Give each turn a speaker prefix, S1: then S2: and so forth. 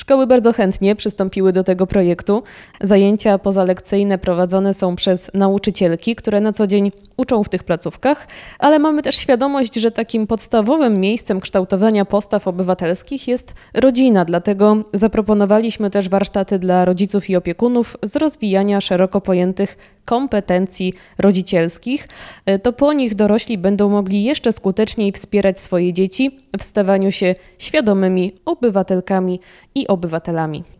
S1: Szkoły bardzo chętnie przystąpiły do tego projektu. Zajęcia pozalekcyjne prowadzone są przez nauczycielki, które na co dzień uczą w tych placówkach, ale mamy też świadomość, że takim podstawowym miejscem kształtowania postaw obywatelskich jest rodzina, dlatego zaproponowaliśmy też warsztaty dla rodziców i opiekunów z rozwijania szeroko pojętych kompetencji rodzicielskich. To po nich dorośli będą mogli jeszcze skuteczniej wspierać swoje dzieci w stawaniu się świadomymi obywatelkami i obywatelami.